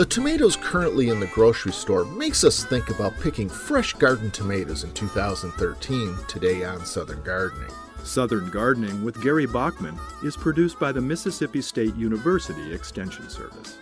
The tomatoes currently in the grocery store makes us think about picking fresh garden tomatoes in 2013 today on Southern Gardening. Southern Gardening with Gary Bachman is produced by the Mississippi State University Extension Service.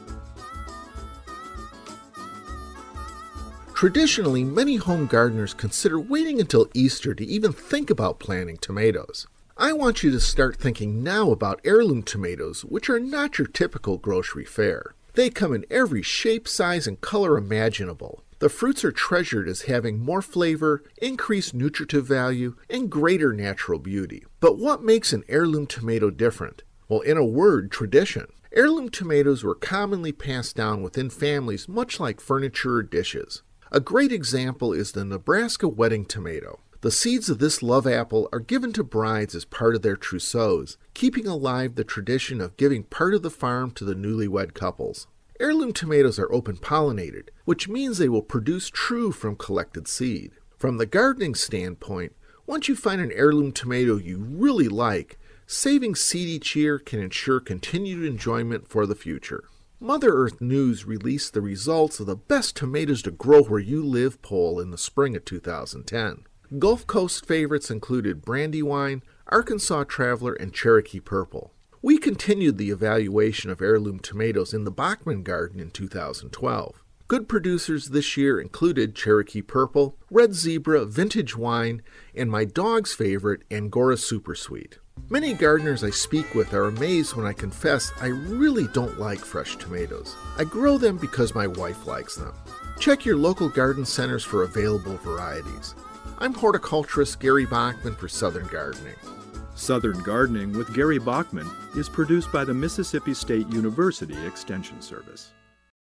Traditionally, many home gardeners consider waiting until Easter to even think about planting tomatoes. I want you to start thinking now about heirloom tomatoes, which are not your typical grocery fare. They come in every shape, size, and color imaginable. The fruits are treasured as having more flavor, increased nutritive value, and greater natural beauty. But what makes an heirloom tomato different? Well, in a word, tradition. Heirloom tomatoes were commonly passed down within families much like furniture or dishes. A great example is the Nebraska wedding tomato. The seeds of this love apple are given to brides as part of their trousseaus, keeping alive the tradition of giving part of the farm to the newlywed couples. Heirloom tomatoes are open-pollinated, which means they will produce true from collected seed. From the gardening standpoint, once you find an heirloom tomato you really like, saving seed each year can ensure continued enjoyment for the future. Mother Earth News released the results of the Best Tomatoes to Grow Where You Live poll in the spring of 2010. Gulf Coast favorites included Brandywine, Arkansas Traveler, and Cherokee Purple. We continued the evaluation of heirloom tomatoes in the Bachman Garden in 2012. Good producers this year included Cherokee Purple, Red Zebra, Vintage Wine, and my dog's favorite, Angora Super Sweet. Many gardeners I speak with are amazed when I confess I really don't like fresh tomatoes. I grow them because my wife likes them. Check your local garden centers for available varieties. I'm horticulturist Gary Bachman for Southern Gardening. Southern Gardening with Gary Bachman is produced by the Mississippi State University Extension Service.